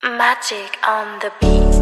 Magic on the beat.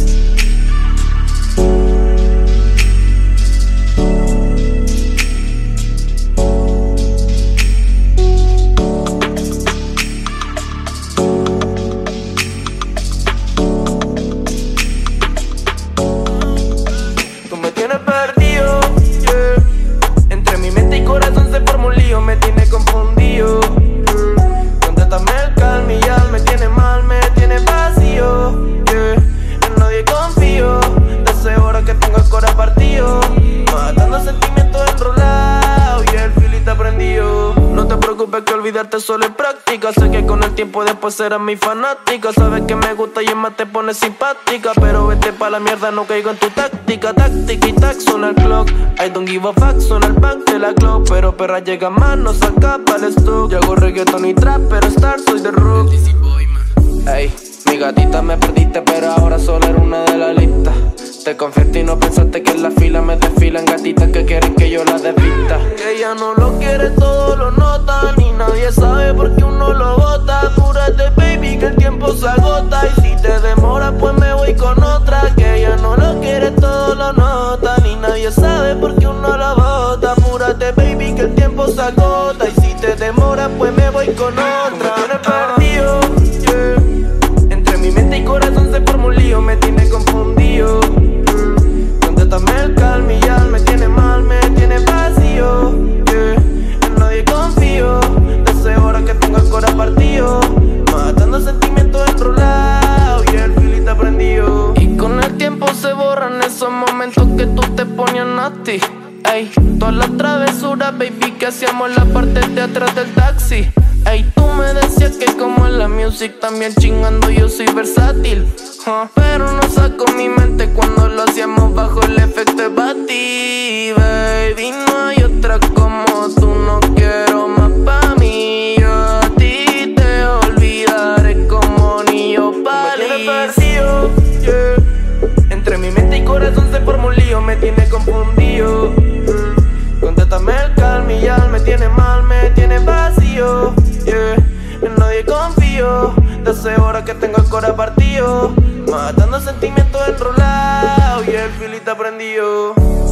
Tú me tienes perdido, yeah. Entre mi mente y corazón se forma un lío, me tiene confundido, yeah. Contéstame el calma y ya me tiene mal, me tiene vacío, yeah. En nadie confío, desde horas que tengo el corazón partido, matando sentimientos enrolados y el filito prendido. No te preocupes que olvidarte solo es práctica. Sé que con el tiempo después serás mi fanática. Sabes que me gusta y es más te pones simpática. Pero vete pa' la mierda, no caigo en tu táctica. Táctica y tac, suena el clock. I don't give a fuck, suena el back de la clock. Pero perra llega más, no saca para el stock. Yo hago reggaeton y trap, pero star soy de rock. Ey, mi gatita me perdiste, pero ahora solo era una de la lista. Te confiaste y no pensaste que en la fila me desfilan gatitas que quieren que yo las desvista. Que ella no lo quiere, todo lo nota, ni nadie sabe por qué uno lo bota. Apúrate baby, que el tiempo se agota, y si te demora pues me voy con otra. Que ella no lo quiere, todo lo nota, ni nadie sabe por qué uno lo bota. Apúrate baby, que el tiempo se agota, y si te demora pues me voy con otra. Me tienes perdido, yeah. Entre mi mente y corazón se forma un lío, me tiene confundido. Contéstame el calma y ya me tiene mal, me tiene vacío, yeah. En nadie confío, desde horas que tengo el corazón partido, matando sentimientos enrolados y el filito prendido. Y con el tiempo se borran esos momentos que tú te ponías nasty. Ey, todas las travesuras, baby, que hacíamos en la parte de atrás del taxi. Ey, tú me decías que como en la music también chingando yo soy versátil, pero no saco mi mente cuando lo hacíamos bajo el efecto de Bati. Baby, no hay otra como tú, no quiero más pa' mí. Yo a ti te olvidaré como ni yo París. Me tienes perdido, yeah. Entre mi mente y corazón se forma un lío, me tiene confundido, Contéstame el calma y ya me tiene mal, me tiene vacío, yeah. En nadie confío, desde horas que tengo el corazón partido, matando sentimientos enrolados y el filito prendido.